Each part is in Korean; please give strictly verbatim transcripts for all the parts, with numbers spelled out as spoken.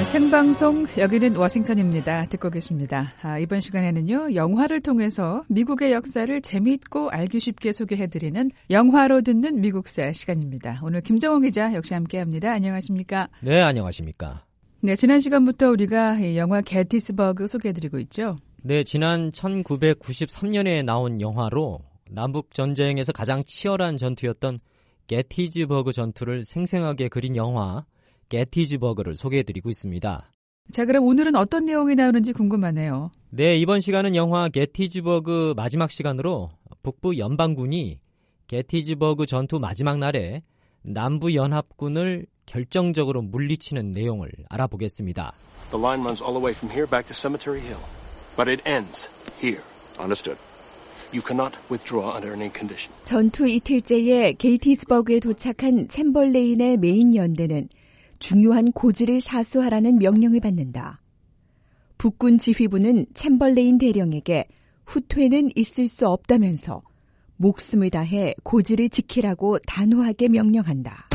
생방송 여기는 워싱턴입니다. 듣고 계십니다. 아, 이번 시간에는요. 영화를 통해서 미국의 역사를 재미있고 알기 쉽게 소개해드리는 영화로 듣는 미국사 시간입니다. 오늘 김정원 기자 역시 함께합니다. 안녕하십니까? 네, 안녕하십니까? 네, 지난 시간부터 우리가 영화 게티스버그 소개해드리고 있죠. 네, 지난 천구백구십삼 년에 나온 영화로 남북전쟁에서 가장 치열한 전투였던 게티즈버그 전투를 생생하게 그린 영화 게티즈버그를 소개해드리고 있습니다. 자, 그럼 오늘은 어떤 내용이 나오는지 궁금하네요. 네, 이번 시간은 영화 게티즈버그 마지막 시간으로 북부 연방군이 게티즈버그 전투 마지막 날에 남부 연합군을 결정적으로 물리치는 내용을 알아보겠습니다. The line runs all the way from here back to Cemetery Hill, but it ends here. Understood. You cannot withdraw under any condition. 전투 이틀째에 게티즈버그에 도착한 챔벌레인의 메인 연대는 중요한 고지를 사수하라는 명령을 받는다. 북군 지휘부는 챔벌레인 대령에게 후퇴는 있을 수 없다면서 목숨을 다해 고지를 지키라고 단호하게 명령한다.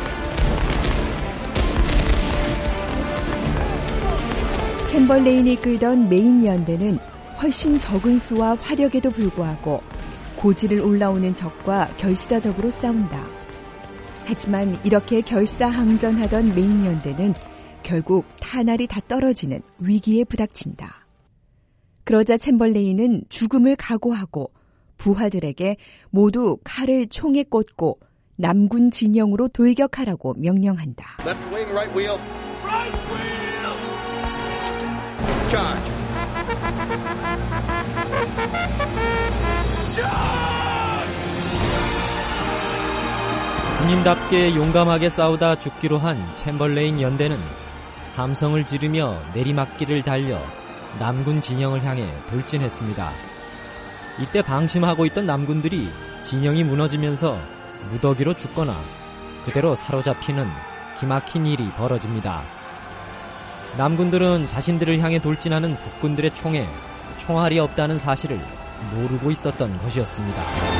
챔벌레인이 이끌던 메인 연대는 훨씬 적은 수와 화력에도 불구하고 고지를 올라오는 적과 결사적으로 싸운다. 하지만 이렇게 결사항전하던 메인 연대는 결국 탄알이 다 떨어지는 위기에 부닥친다. 그러자 챔벌레인은 죽음을 각오하고 부하들에게 모두 칼을 총에 꽂고 남군 진영으로 돌격하라고 명령한다. Left wing, right wheel. Right wheel. Charge. 군인답게 용감하게 싸우다 죽기로 한 챔벌레인 연대는 함성을 지르며 내리막길을 달려 남군 진영을 향해 돌진했습니다. 이때 방심하고 있던 남군들이 진영이 무너지면서 무더기로 죽거나 그대로 사로잡히는 기막힌 일이 벌어집니다. 남군들은 자신들을 향해 돌진하는 북군들의 총에 총알이 없다는 사실을 모르고 있었던 것이었습니다.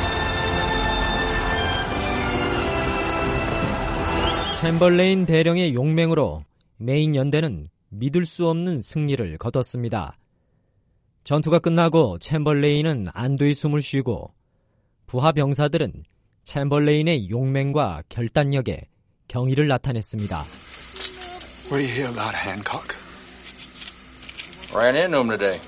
챔벌레인 대령의 용맹으로 메인 연대는 믿을 수 없는 승리를 거뒀습니다. 전투가 끝나고 챔벌레인은 안도의 숨을 쉬고 부하 병사들은 챔벌레인의 용맹과 결단력에 경의를 나타냈습니다. What do you hear about Hancock? Ran into him today.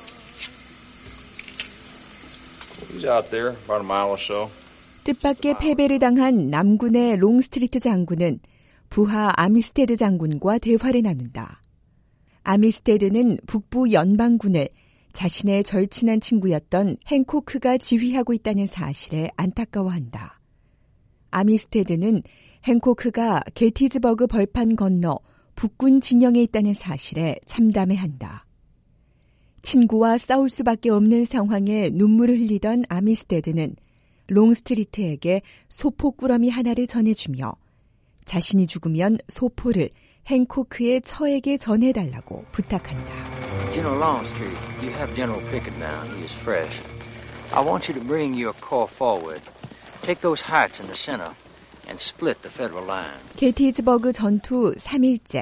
He's out there about a mile or so. 뜻밖의 패배를 당한 남군의 롱스트리트 장군은 부하 아미스테드 장군과 대화를 나눈다. 아미스테드는 북부 연방군을 자신의 절친한 친구였던 행코크가 지휘하고 있다는 사실에 안타까워한다. 아미스테드는 행코크가 게티즈버그 벌판 건너 북군 진영에 있다는 사실에 참담해한다. 친구와 싸울 수밖에 없는 상황에 눈물을 흘리던 아미스테드는 롱스트리트에게 소포 꾸러미 하나를 전해주며 자신이 죽으면 소포를 행코크의 처에게 전해달라고 부탁한다. General Longstreet, you have General Pickett now. He is fresh. I want you to bring your corps forward. Take those heights in the center and split the Federal line. 게티즈버그 전투 삼 일째.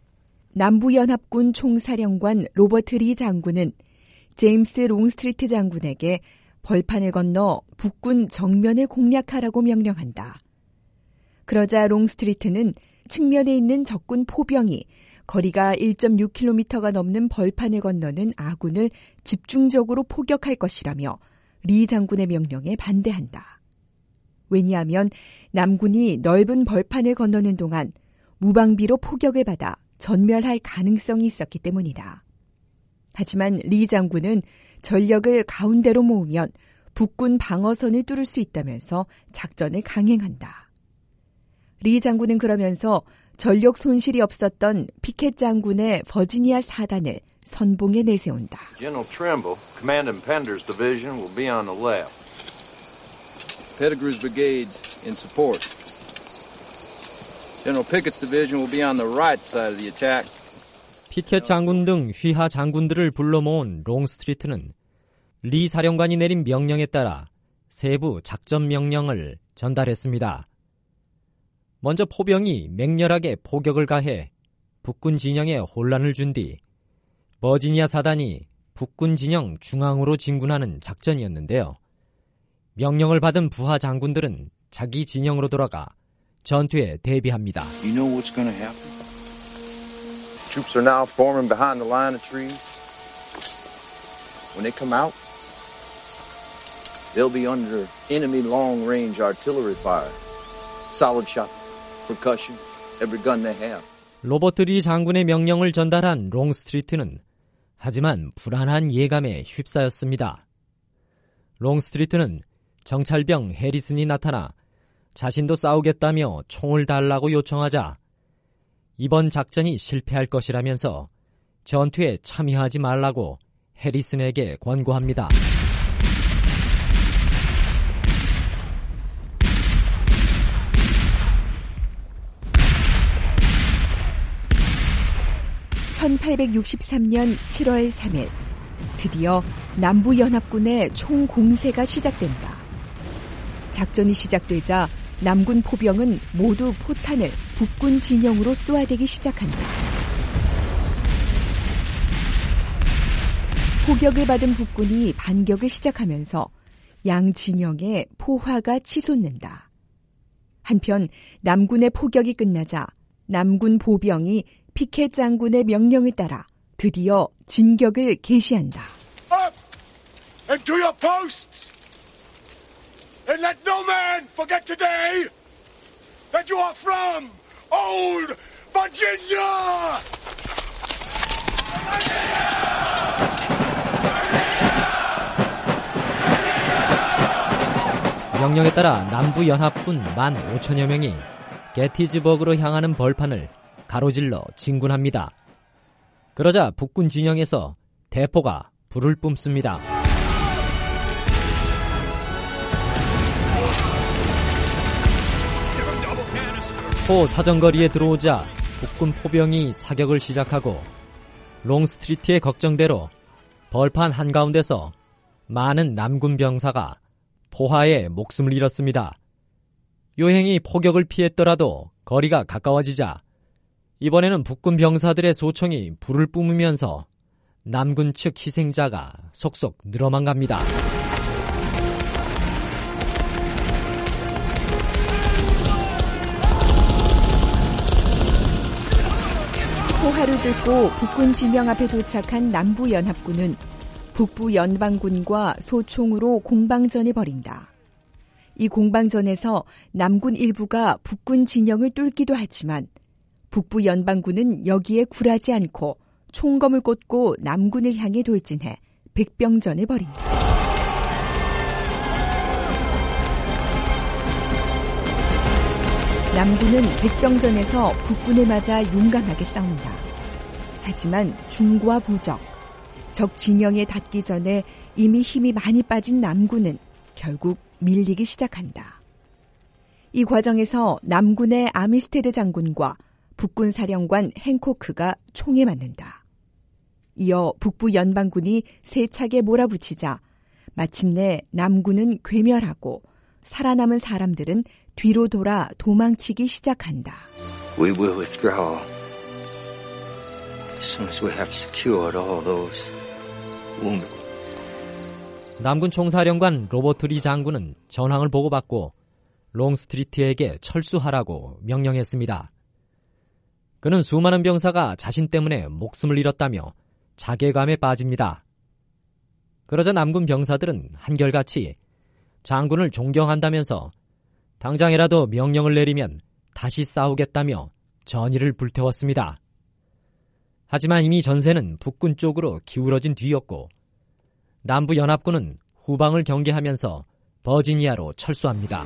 남부연합군 총사령관 로버트 리 장군은 제임스 롱스트리트 장군에게 벌판을 건너 북군 정면을 공략하라고 명령한다. 그러자 롱스트리트는 측면에 있는 적군 포병이 거리가 일 점 육 킬로미터가 넘는 벌판을 건너는 아군을 집중적으로 포격할 것이라며 리 장군의 명령에 반대한다. 왜냐하면 남군이 넓은 벌판을 건너는 동안 무방비로 포격을 받아 전멸할 가능성이 있었기 때문이다. 하지만 리 장군은 전력을 가운데로 모으면 북군 방어선을 뚫을 수 있다면서 작전을 강행한다. 리 장군은 그러면서 전력 손실이 없었던 피켓 장군의 버지니아 사단을 선봉에 내세운다. General Trimble, commanding Pender's division, will be on the left. Pettigrew's brigade in support. General Pickett's division will be on the right side of the attack. 피켓 장군 등 휘하 장군들을 불러 모은 롱스트리트는 리 사령관이 내린 명령에 따라 세부 작전 명령을 전달했습니다. 먼저 포병이 맹렬하게 포격을 가해 북군 진영에 혼란을 준 뒤 버지니아 사단이 북군 진영 중앙으로 진군하는 작전이었는데요. 명령을 받은 부하 장군들은 자기 진영으로 돌아가 전투에 대비합니다. You know what's going to happen? Troops are now forming behind the line of trees. When they come out, they'll be under enemy long-range artillery fire. Solid shot, percussion, every gun they have. 로버트 리 장군의 명령을 전달한 롱스트리트는 하지만 불안한 예감에 휩싸였습니다. 롱스트리트는 정찰병 해리슨이 나타나 자신도 싸우겠다며 총을 달라고 요청하자 이번 작전이 실패할 것이라면서 전투에 참여하지 말라고 해리슨에게 권고합니다. 천팔백육십삼 년 칠월 삼일 드디어 남부연합군의 총공세가 시작된다. 작전이 시작되자 남군 포병은 모두 포탄을 북군 진영으로 쏘아대기 시작한다. 포격을 받은 북군이 반격을 시작하면서 양 진영에 포화가 치솟는다. 한편 남군의 포격이 끝나자 남군 보병이 피켓 장군의 명령을 따라 드디어 진격을 개시한다. Up and to your posts! And let no man forget today that you are from old Virginia! 명령에 따라 남부연합군 만 오천여 명이 게티즈버그로 향하는 벌판을 가로질러 진군합니다. 그러자 북군 진영에서 대포가 불을 뿜습니다. 포 사정거리에 들어오자 북군 포병이 사격을 시작하고 롱스트리트의 걱정대로 벌판 한가운데서 많은 남군 병사가 포화에 목숨을 잃었습니다. 요행이 포격을 피했더라도 거리가 가까워지자 이번에는 북군 병사들의 소총이 불을 뿜으면서 남군 측 희생자가 속속 늘어만 갑니다. 포화를 뚫고 북군 진영 앞에 도착한 남부연합군은 북부연방군과 소총으로 공방전을 벌인다. 이 공방전에서 남군 일부가 북군 진영을 뚫기도 하지만 북부 연방군은 여기에 굴하지 않고 총검을 꽂고 남군을 향해 돌진해 백병전을 벌인다. 남군은 백병전에서 북군을 맞아 용감하게 싸운다. 하지만 중과 부적, 적 진영에 닿기 전에 이미 힘이 많이 빠진 남군은 결국 밀리기 시작한다. 이 과정에서 남군의 아미스테드 장군과 북군 사령관 행코크가 총에 맞는다. 이어 북부 연방군이 세차게 몰아붙이자 마침내 남군은 괴멸하고 살아남은 사람들은 뒤로 돌아 도망치기 시작한다. We will withdraw as soon as we have secured all those wounded. 남군 총사령관 로버트 리 장군은 전황을 보고받고 롱스트리트에게 철수하라고 명령했습니다. 그는 수많은 병사가 자신 때문에 목숨을 잃었다며 자괴감에 빠집니다. 그러자 남군 병사들은 한결같이 장군을 존경한다면서 당장이라도 명령을 내리면 다시 싸우겠다며 전의를 불태웠습니다. 하지만 이미 전세는 북군 쪽으로 기울어진 뒤였고 남부 연합군은 후방을 경계하면서 버지니아로 철수합니다.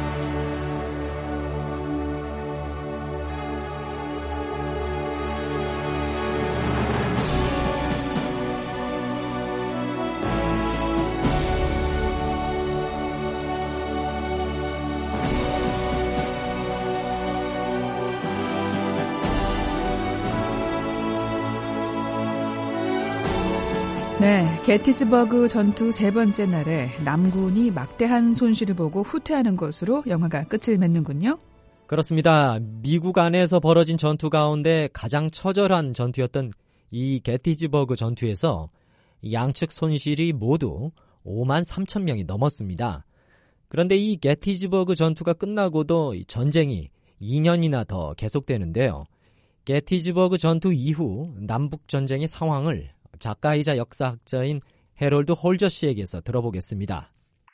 네, 게티스버그 전투 세 번째 날에 남군이 막대한 손실을 보고 후퇴하는 것으로 영화가 끝을 맺는군요. 그렇습니다. 미국 안에서 벌어진 전투 가운데 가장 처절한 전투였던 이 게티즈버그 전투에서 양측 손실이 모두 오만 삼천 명이 넘었습니다. 그런데 이 게티즈버그 전투가 끝나고도 전쟁이 이 년이나 더 계속되는데요. 게티즈버그 전투 이후 남북전쟁의 상황을 작가이자 역사학자인 해롤드 홀저 씨에게서 들어보겠습니다.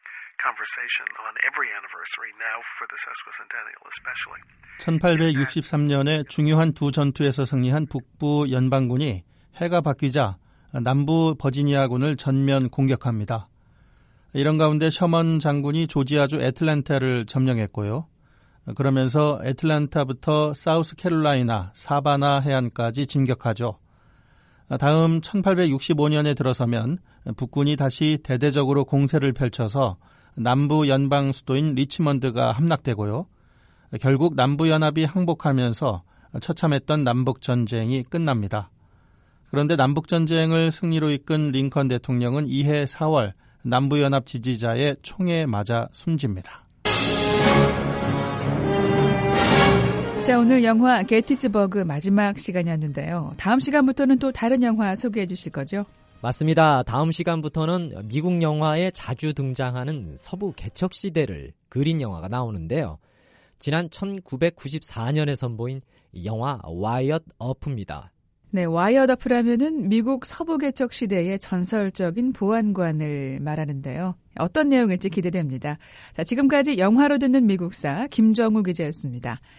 천팔백육십삼 년에 중요한 두 전투에서 승리한 북부 연방군이 해가 바뀌자 남부 버지니아군을 전면 공격합니다. 이런 가운데 셔먼 장군이 조지아주 애틀랜타를 점령했고요. 그러면서 애틀랜타부터 사우스캐롤라이나 사바나 해안까지 진격하죠. 다음 천팔백육십오 년에 들어서면 북군이 다시 대대적으로 공세를 펼쳐서 남부 연방 수도인 리치먼드가 함락되고요. 결국 남부연합이 항복하면서 처참했던 남북전쟁이 끝납니다. 그런데 남북전쟁을 승리로 이끈 링컨 대통령은 이해 사월 남부연합 지지자의 총에 맞아 숨집니다. 자, 오늘 영화 게티즈버그 마지막 시간이었는데요. 다음 시간부터는 또 다른 영화 소개해 주실 거죠? 맞습니다. 다음 시간부터는 미국 영화에 자주 등장하는 서부 개척 시대를 그린 영화가 나오는데요. 지난 천구백구십사 년에 선보인 영화 와이엇 어프입니다. 네, 와이엇 어프라면은 미국 서부 개척 시대의 전설적인 보안관을 말하는데요. 어떤 내용일지 기대됩니다. 자, 지금까지 영화로 듣는 미국사 김정우 기자였습니다.